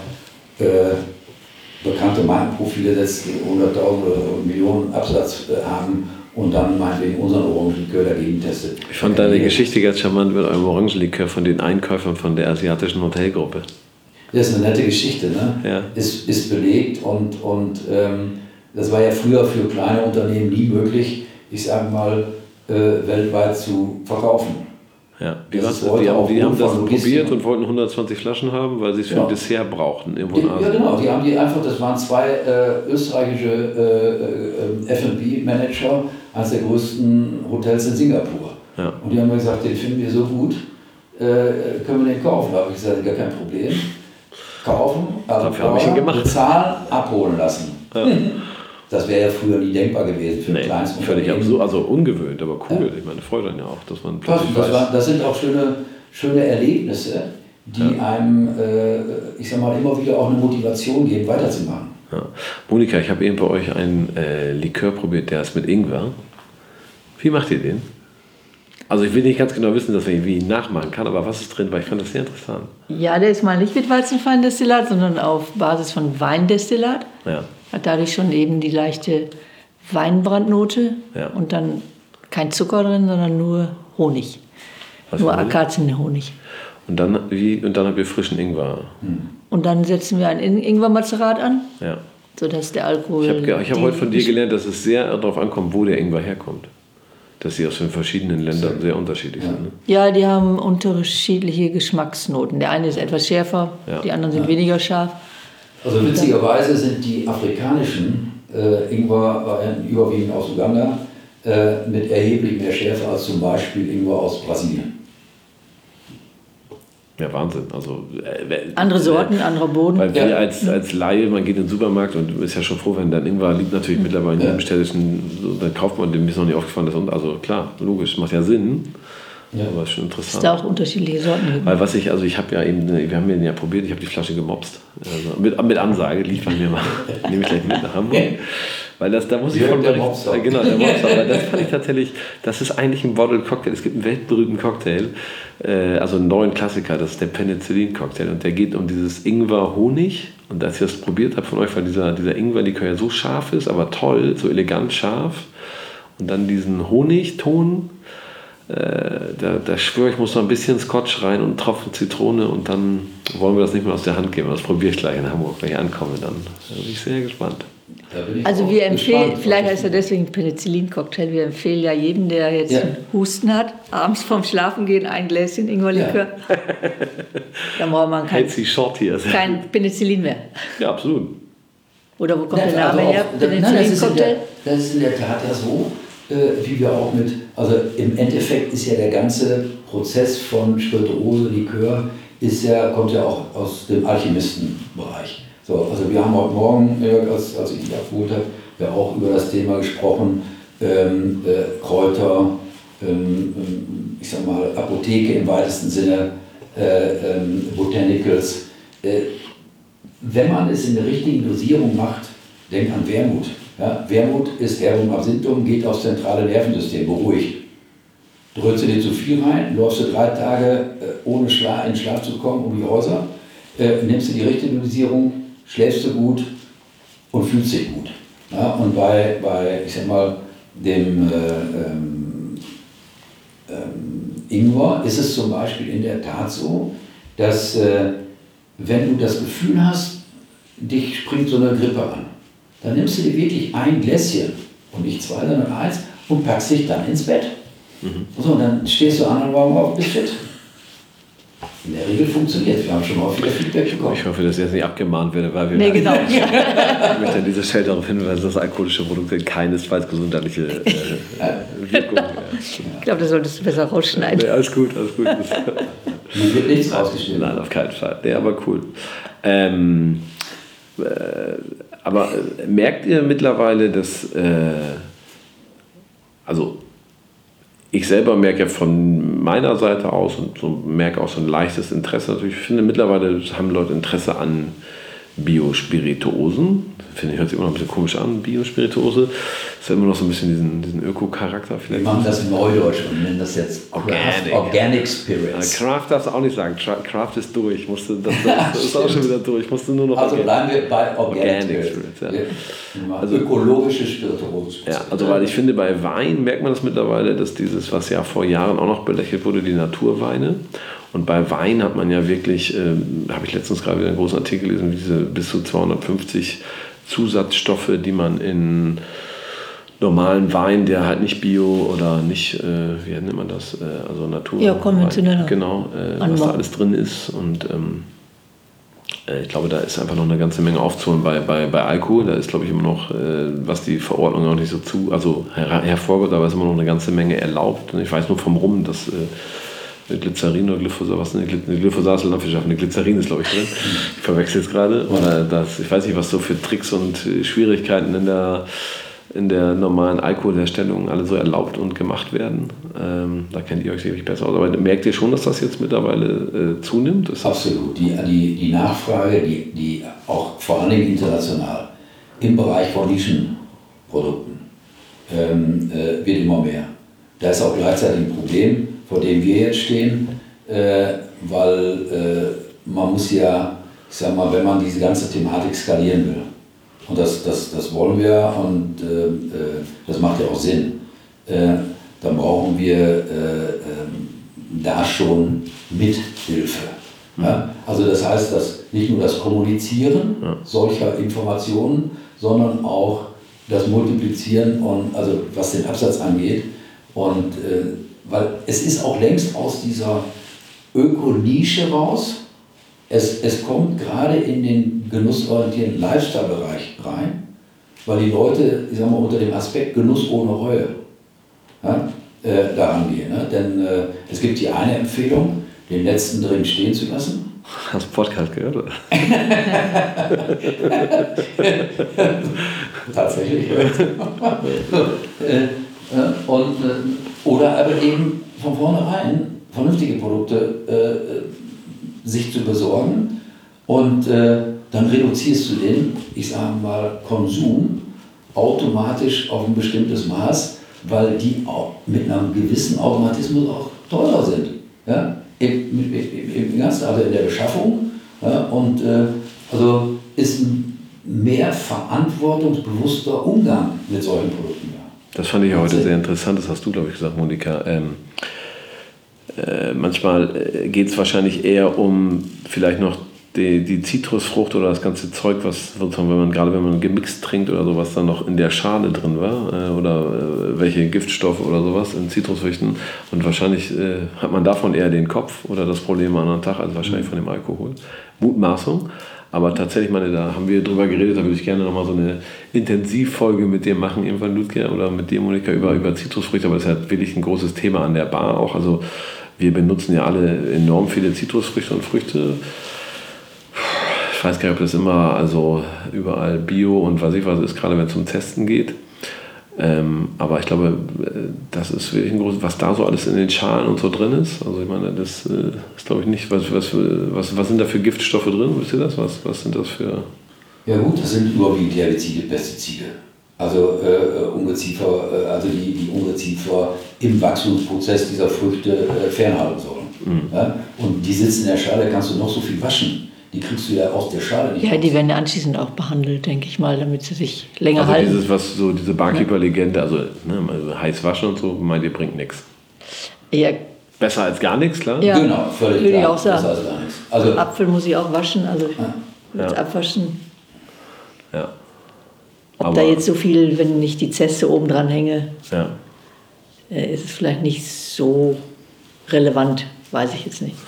bekannte Markenprofile setzt, die 100.000 oder Millionen Absatz haben und dann meinetwegen unseren Orangenlikör dagegen testet. Ich fand deine Geschichte ganz charmant mit eurem Orangenlikör von den Einkäufern von der asiatischen Hotelgruppe. Das ist eine nette Geschichte, ne? Ja. Ist belegt und das war ja früher für kleine Unternehmen nie möglich, ich sage mal, weltweit zu verkaufen. Ja, die haben das probiert und wollten 120 Flaschen haben, weil sie es für ein Dessert brauchten irgendwo in Asien. Ja, genau. Die haben die einfach, das waren zwei österreichische F&B-Manager, eines der größten Hotels in Singapur. Ja. Und die haben mir gesagt, den finden wir so gut, können wir den kaufen? Da habe ich gesagt, gar kein Problem. Kaufen, bezahlen, abholen lassen. Ja. Das wäre ja früher nie denkbar gewesen für ein kleines Unternehmen. Völlig absurd, also ungewöhnt, aber cool. Ja. Ich meine, freut dann ja auch, dass man plötzlich das sind auch schöne Erlebnisse, die einem, ich sag mal, immer wieder auch eine Motivation geben, weiterzumachen. Ja. Monika, ich habe eben bei euch einen Likör probiert, der ist mit Ingwer. Wie macht ihr den? Also ich will nicht ganz genau wissen, dass ich ihn nachmachen kann, aber was ist drin? Weil ich fand das sehr interessant. Ja, der ist mal nicht mit Weizenfeindestillat, sondern auf Basis von Weindestillat. Ja. Hat dadurch schon eben die leichte Weinbrandnote und dann kein Zucker drin, sondern nur Honig. Nur Akazienhonig. Und dann habt ihr frischen Ingwer. Und dann setzen wir ein Ingwermazerat an, sodass der Alkohol... Ich habe heute von dir gelernt, dass es sehr darauf ankommt, wo der Ingwer herkommt. Dass sie aus den verschiedenen Ländern sehr unterschiedlich sind. Ne? Ja, die haben unterschiedliche Geschmacksnoten. Der eine ist etwas schärfer, die anderen sind weniger scharf. Also witzigerweise sind die afrikanischen Ingwer überwiegend aus Uganda mit erheblich mehr Schärfe als zum Beispiel Ingwer aus Brasilien. Ja, Wahnsinn. Also, andere Sorten, anderer Boden. Weil wir als Laie, man geht in den Supermarkt und ist ja schon froh, wenn dann Ingwer liegt natürlich mittlerweile in jedem städtischen, dann kauft man, dem ist noch nicht aufgefallen, also klar, logisch, macht ja Sinn. Ja. Aber ist schon interessant. Ist da auch unterschiedliche Sorten gibt. Weil ich habe ja eben, wir haben den ja probiert, ich habe die Flasche gemopst. Also mit Ansage, liefern wir mal, nehme ich gleich mit nach Hamburg. Weil da muss ich von der Mopster. Genau, der Mopster. Weil das fand ich tatsächlich, das ist eigentlich ein Bottled Cocktail. Es gibt einen weltberühmten Cocktail, also einen neuen Klassiker, das ist der Penicillin-Cocktail. Und der geht um dieses Ingwer-Honig. Und als ich das probiert habe von euch, weil dieser Ingwer-Likör ja so scharf ist, aber toll, so elegant scharf. Und dann diesen Honigton. Da schwöre ich, muss noch ein bisschen Scotch rein und einen Tropfen Zitrone und dann wollen wir das nicht mehr aus der Hand geben. Das probiere ich gleich in Hamburg, wenn ich ankomme. Dann bin ich sehr gespannt. Also wir empfehlen, vielleicht heißt er deswegen Penicillin-Cocktail, wir empfehlen ja jedem, der jetzt einen Husten hat, abends vorm Schlafengehen ein Gläschen Ingwerlikör. Ja. Dann braucht man kein Penicillin mehr. Ja, absolut. Oder wo kommt der Name her? Penicillin-Cocktail? Das ist in der Tat ja so, wie wir auch also im Endeffekt ist ja der ganze Prozess von Spirituose, Likör, kommt ja auch aus dem Alchemistenbereich. So, also wir haben heute Morgen, als ich dich abgeholt habe, ja auch über das Thema gesprochen, Kräuter, ich sag mal Apotheke im weitesten Sinne, Botanicals. Wenn man es in der richtigen Dosierung macht, denkt an Wermut. Ja, Wermut ist Herbum Absinthum, geht aufs zentrale Nervensystem, beruhigt. Drückst du dir zu viel rein, läufst du 3 Tage ohne in den Schlaf zu kommen um die Häuser, nimmst du die richtige Dosierung, schläfst du gut und fühlst dich gut. Ja, und bei ich sag mal, dem Ingwer ist es zum Beispiel in der Tat so, dass wenn du das Gefühl hast, dich springt so eine Grippe an, dann nimmst du dir wirklich ein Gläschen und nicht 2, sondern 1 und packst dich dann ins Bett. So, und dann stehst du an und morgen auf und bist fit. in der Regel funktioniert. Wir haben schon mal viel Feedback bekommen. Ich hoffe, dass ich jetzt nicht abgemahnt werde, weil wir genau. ich möchte an dieser Stelle darauf hinweisen, dass alkoholische Produkte keinesfalls gesundheitliche Wirkung haben. Ich glaube, das solltest du besser rausschneiden. Nee, alles gut. Mir wird nichts rausgeschnitten. Nein, auf keinen Fall. Nee, aber cool. Aber merkt ihr mittlerweile, dass also ich selber merke ja von meiner Seite aus und so merke auch so ein leichtes Interesse. Natürlich, ich finde mittlerweile haben Leute Interesse an Biospirituosen. Finde ich, hört sich immer noch ein bisschen komisch an, Biospirituose. Das hat immer noch so ein bisschen diesen Öko-Charakter vielleicht. Wir machen das in Neudeutsch und nennen das jetzt Organic Spirits. Craft darfst du auch nicht sagen. Craft ist durch. Das ist auch schon wieder durch. Musst du nur noch also bleiben wir bei Organic Spirits. Ja. Also ökologische Spirituosen. Ja, also weil ich finde, bei Wein merkt man das mittlerweile, dass dieses, was ja vor Jahren auch noch belächelt wurde, die Naturweine. Und bei Wein hat man ja wirklich, habe ich letztens gerade wieder einen großen Artikel gelesen, diese bis zu 250 Zusatzstoffe, die man in normalen Wein, der halt nicht Bio oder nicht, wie nennt man das, also Natur. Ja, konventioneller. Genau, was da alles drin ist. Und ich glaube, da ist einfach noch eine ganze Menge aufzuholen bei Alkohol. Da ist, glaube ich, immer noch, was die Verordnung auch nicht so hervorgeht, aber ist immer noch eine ganze Menge erlaubt. Und ich weiß nur vom Rum, dass Glycerin oder Glyphosat, was ist eine Glyphosat ist Landwirtschaft, eine Glycerin ist, glaube ich, drin. Ich verwechsel es gerade. Oder ich weiß nicht, was so für Tricks und Schwierigkeiten in der normalen Alkoholherstellung alle so erlaubt und gemacht werden. Da kennt ihr euch sicherlich besser aus. Aber merkt ihr schon, dass das jetzt mittlerweile zunimmt? Absolut. Die Nachfrage, die auch vor allen Dingen international im Bereich von Nischenprodukten wird immer mehr. Da ist auch gleichzeitig ein Problem, vor dem wir jetzt stehen, weil man muss ja, ich sag mal, wenn man diese ganze Thematik skalieren will, und das wollen wir und das macht ja auch Sinn, dann brauchen wir da schon Mithilfe. Ja? Also das heißt, dass nicht nur das Kommunizieren solcher Informationen, sondern auch das Multiplizieren, und, also was den Absatz angeht. Und weil es ist auch längst aus dieser Öko-Nische raus. Es kommt gerade in den genussorientierten Lifestyle-Bereich rein, weil die Leute, ich sag mal, unter dem Aspekt Genuss ohne Reue da rangehen. Ne? Denn es gibt die eine Empfehlung, den letzten Drink stehen zu lassen. Hast du Podcast gehört? Oder? Tatsächlich. Oder aber eben von vornherein vernünftige Produkte sich zu besorgen, und dann reduzierst du den, ich sage mal, Konsum automatisch auf ein bestimmtes Maß, weil die auch mit einem gewissen Automatismus auch teurer sind. Ja? Im Ganzen, also in der Beschaffung. Ja? Und also ist ein mehr verantwortungsbewusster Umgang mit solchen Produkten. Ja. Das fand ich ja heute sehr interessant, das hast du, glaube ich, gesagt, Monika. Manchmal geht es wahrscheinlich eher um vielleicht noch die Zitrusfrucht oder das ganze Zeug, was sozusagen, wenn man gemixt trinkt oder sowas, dann noch in der Schale drin war, oder welche Giftstoffe oder sowas in Zitrusfrüchten, und wahrscheinlich hat man davon eher den Kopf oder das Problem am anderen Tag als wahrscheinlich von dem Alkohol. Mutmaßung. Aber tatsächlich, da haben wir drüber geredet, da würde ich gerne nochmal so eine Intensivfolge mit dir machen, irgendwann, Ludger, oder mit dir, Monika, über Zitrusfrüchte, aber das ist halt wirklich ein großes Thema an der Bar auch. Also wir benutzen ja alle enorm viele Zitrusfrüchte und Früchte. Ich weiß gar nicht, ob das immer überall Bio und was ist, gerade wenn es um Testen geht. Aber ich glaube, das ist wirklich ein großes, was da so alles in den Schalen und so drin ist. Also ich meine, das ist, glaube ich, nicht, was sind da für Giftstoffe drin? Wisst ihr das? Was sind das für... Ja gut, das sind überwiegend Herbizide, Pestizide. Also Ungeziefer, also die Ungeziefer im Wachstumsprozess dieser Früchte fernhalten sollen. Ja? Und die sitzen in der Schale, kannst du noch so viel waschen. Die kriegst du ja aus der Schale nicht raus. Die werden ja anschließend auch behandelt, denke ich mal, damit sie sich länger halten. Diese Barkeeper-Legende, also heiß waschen und so, meint ihr, bringt nichts. Ja. Besser als gar nichts, klar? Ja, genau, völlig würde klar. Ich auch sagen. Besser als gar nichts. Also, Apfel muss ich auch waschen, also mit abwaschen. Ja. Ob da jetzt so viel, wenn ich die Zeste oben dran hänge, ist es vielleicht nicht so relevant, weiß ich jetzt nicht.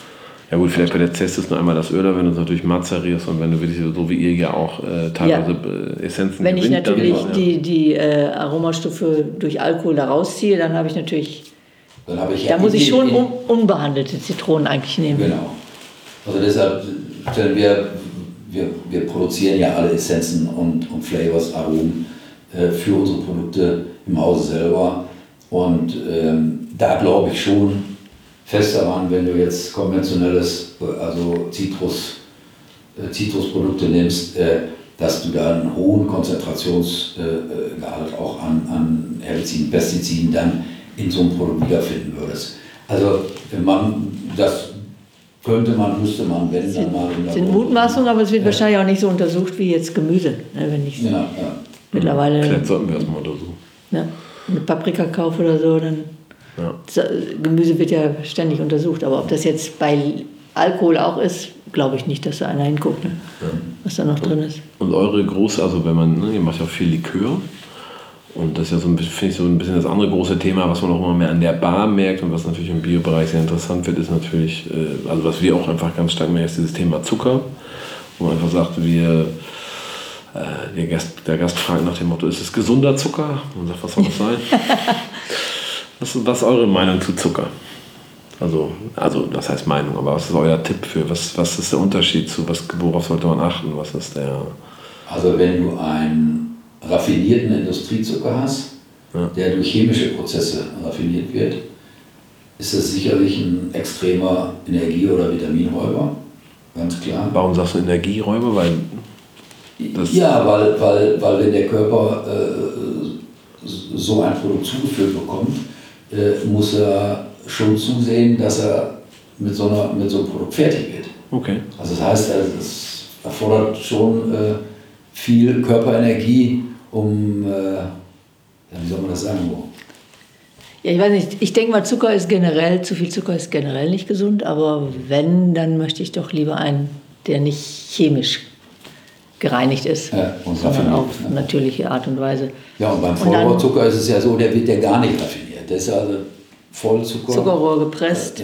Ja gut, vielleicht bei der testest du nur einmal das Öl, wenn du es natürlich mazerierst und wenn du wirklich so wie ihr ja auch teilweise Essenzen wenn gewinnt. Wenn ich natürlich die Aromastoffe durch Alkohol da rausziehe, dann habe ich natürlich... Da muss ich schon unbehandelte Zitronen eigentlich nehmen. Genau. Also deshalb stellen wir produzieren ja alle Essenzen und Flavors, Aromen für unsere Produkte im Hause selber. Und da glaube ich schon fest daran, wenn du jetzt konventionelles, also Zitrusprodukte nimmst, dass du da einen hohen Konzentrationsgehalt auch an Herbiziden, Pestiziden dann in so einem Produkt wiederfinden würdest. Also müsste man, wenn dann mal... Das sind Mutmaßungen, aber es wird wahrscheinlich auch nicht so untersucht wie jetzt Gemüse. Ne, wenn ich mittlerweile... Vielleicht sollten wir das mal untersuchen. Ne, eine Paprika kaufe oder so, dann... Ja. Gemüse wird ja ständig untersucht, aber ob das jetzt bei Alkohol auch ist, glaube ich nicht, dass da einer hinguckt, ne? Was da noch drin ist. Und eure große, also wenn man, ihr macht ja auch viel Likör und das ist ja so ein bisschen, finde ich, so ein bisschen das andere große Thema, was man auch immer mehr an der Bar merkt und was natürlich im Biobereich sehr interessant wird, ist natürlich, also was wir auch einfach ganz stark merken, ist dieses Thema Zucker, wo man einfach sagt, der Gast fragt nach dem Motto, ist es gesunder Zucker? Und man sagt, was soll das sein? Was ist eure Meinung zu Zucker? Also das heißt Meinung, aber was ist euer Tipp für, was ist der Unterschied zu, worauf sollte man achten? Was ist der... Also wenn du einen raffinierten Industriezucker hast, der durch chemische Prozesse raffiniert wird, ist das sicherlich ein extremer Energie- oder Vitaminräuber, ganz klar. Warum sagst du Energieräuber? Weil wenn der Körper so ein Produkt zugeführt bekommt, muss er schon zusehen, dass er mit so einem Produkt fertig wird. Okay. Also das heißt, es erfordert schon viel Körperenergie, wie soll man das sagen? Ja, ich weiß nicht, ich denke mal, zu viel Zucker ist generell nicht gesund, aber wenn, dann möchte ich doch lieber einen, der nicht chemisch gereinigt ist, sondern auf natürliche Art und Weise. Ja, und beim Vollrohrzucker ist es ja so, der wird ja gar nicht raffiniert. Der ist ja also Vollzucker. Zuckerrohr gepresst.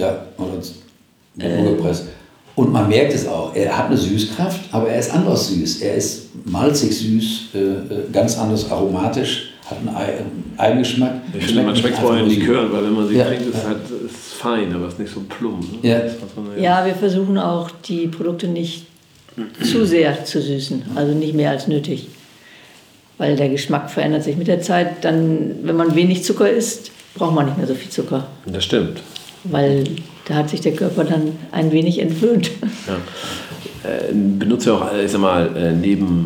Nur gepresst. Und man merkt es auch, er hat eine Süßkraft, aber er ist anders süß. Er ist malzig süß, ganz anders aromatisch, hat einen Eigengeschmack. Ich finde, man schmeckt vor allem Likör, weil wenn man sie trinkt, ist es fein, aber es ist nicht so plump. Ne? Ja, wir versuchen auch, die Produkte nicht zu sehr zu süßen, also nicht mehr als nötig. Weil der Geschmack verändert sich mit der Zeit. Dann, wenn man wenig Zucker isst, braucht man nicht mehr so viel Zucker. Das stimmt. Weil da hat sich der Körper dann ein wenig entwöhnt. Ja. Benutzt ihr auch, ich sag mal, neben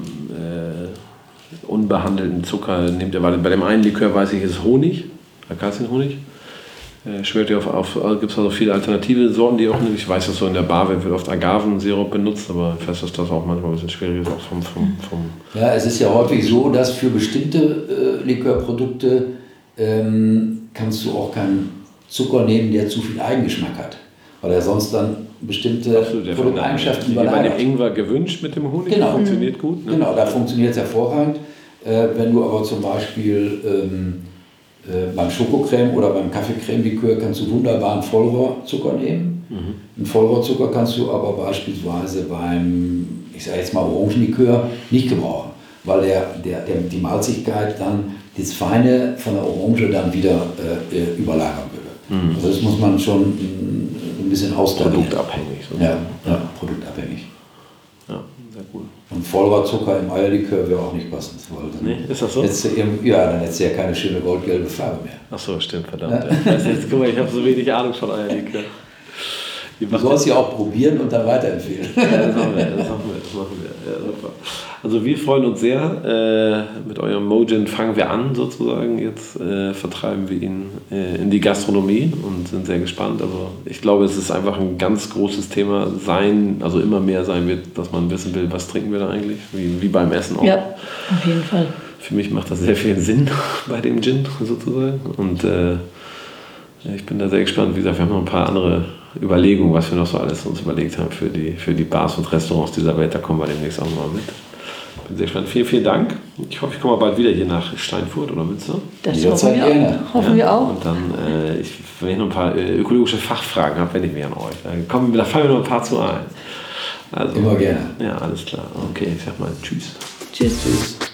unbehandelten Zucker, nehmt ihr, weil bei dem einen Likör weiß ich, ist es Honig, Akazienhonig. Schwört ihr gibt es also viele alternative Sorten, die auch nicht. Ich weiß, dass so in der Bar wird oft Agavensirup benutzt, aber ich weiß, dass das auch manchmal ein bisschen schwierig ist. Auch vom Ja, es ist ja häufig so, dass für bestimmte Likörprodukte kannst du auch keinen Zucker nehmen, der zu viel Eigengeschmack hat, weil er sonst dann bestimmte Produkteigenschaften überlagert. Wie bei dem Ingwer gewünscht mit dem Honig, genau. Funktioniert gut. Ne? Genau, da funktioniert es hervorragend. Wenn du aber zum Beispiel beim Schokocreme oder beim Kaffeecreme-Likör kannst du wunderbar einen Vollrohrzucker nehmen. Einen Vollrohrzucker kannst du aber beispielsweise beim, ich sage jetzt mal Orangenlikör, nicht gebrauchen, weil die Malzigkeit dann das Feine von der Orange dann wieder überlagern würde. Also das muss man schon ein bisschen austarieren. Produktabhängig. So. Ja, produktabhängig. Ja, sehr cool. Und Vollrohrzucker im Eierlikör wäre auch nicht passend. Nee, ist das so? Dann hättest du ja keine schöne goldgelbe Farbe mehr. Ach so, stimmt, verdammt. Guck mal, ich habe so wenig Ahnung von Eierlikör. Du sollst sie auch probieren und dann weiterempfehlen. Ja, das machen wir. Ja, super. Also wir freuen uns sehr. Mit eurem Mojin fangen wir an sozusagen. Jetzt vertreiben wir ihn in die Gastronomie und sind sehr gespannt. Also ich glaube, es ist einfach ein ganz großes Thema also immer mehr sein wird, dass man wissen will, was trinken wir da eigentlich, wie beim Essen auch. Ja, auf jeden Fall. Für mich macht das sehr viel Sinn bei dem Gin sozusagen. Und ich bin da sehr gespannt. Wie gesagt, wir haben noch ein paar andere Überlegungen, was wir noch so alles uns überlegt haben für die Bars und Restaurants dieser Welt. Da kommen wir demnächst auch mal mit. Bin sehr gespannt. Vielen, vielen Dank. Ich hoffe, ich komme bald wieder hier nach Steinfurt oder Münster. Das hoffen wir auch. Und dann, wenn ich noch ein paar ökologische Fachfragen habe, wende ich mich an euch. Da fallen mir noch ein paar zu ein. Also, immer gerne. Ja, alles klar. Okay, ich sag mal Tschüss. Tschüss.